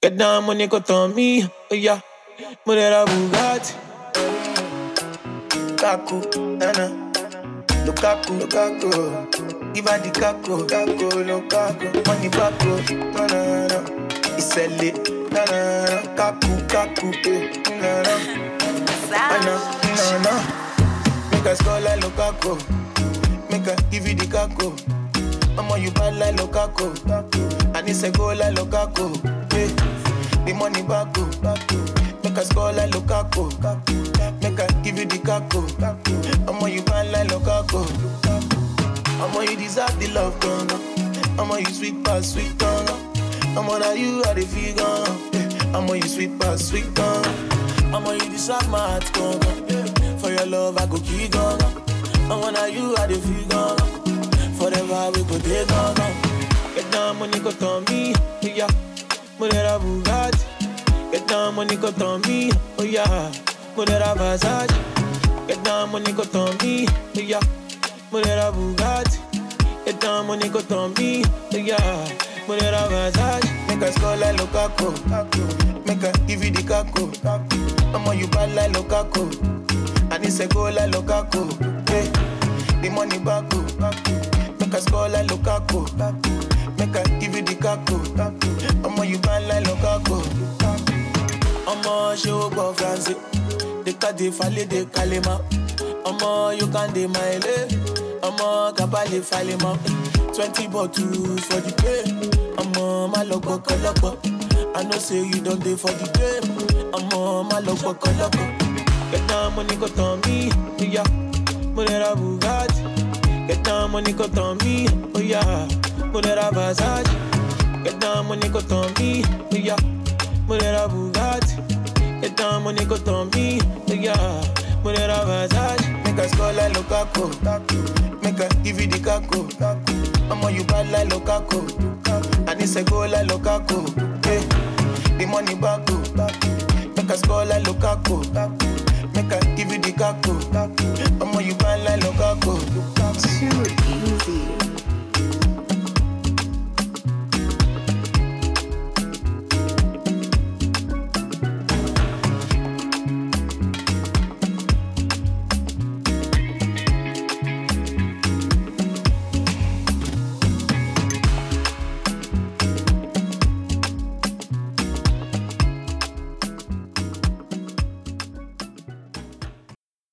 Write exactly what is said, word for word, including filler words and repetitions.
Get down, money got on me, oh yeah. Murder Bugatti. Kaku, Nana. Lukaku, Lukaku. Give her the Kaku, Kaku, Lukaku. Money Baku, Nana. It's a lit, Nana. Kaku, Kaku, Nana. Nana, Nana. Make a score like Lukaku. Make a give you the Kaku. Mama, you bad like Lukaku. And it's a goal like Lukaku. Hey. The money back go, make a score like Lukaku. Make a give you the Kaku. I'ma you bad like Lukaku. I'ma you deserve the love, gunga. I'ma you sweet past sweet gunga. I'ma now you are the figure. I'ma you sweet past sweet gunga. I'ma you deserve my heart, gunga. For your love I go keep gunga. I'ma now you are the figure. Forever we go take gunga. Get down, money got on me, yeah. Murder Bugatti. Get down, money got on me, oh yeah. Murder Versace. Get down, money got on me, oh yeah. Murder Bugatti. Get down, money got on me, oh yeah. Murder Versace. Make a score like Lukaku. Make a give you the Kaku. I'ma you bad like Lukaku. And it's a goal like Lukaku. Hey, the money back go. Make a score like Lukaku. Make a give you the Kaku. I'ma you bad like Lukaku. I'ma show go France. They cut the fale de kalima. I'ma you can de mile. I'ma kabali fale ma. Twenty bottles for the pay. I'ma my logo koloko. I know say you don't do for the game. I'ma my logo koloko. Get down money got on me, yeah. Murder Bugatti. Get down money got on me, oh yeah. Murder Versace. Get down money got on me, oh yeah. Murder Bugatti. Get down money got on me, oh yeah. Murder Versace. Make a score like Lukaku. Make a give you the Kaku. I'ma you bad like Lukaku. And it's a goal like Lukaku. Hey, the money back go. Make a score like Lukaku. Make a give you the Kaku. I'ma you bad like Lukaku. Too easy.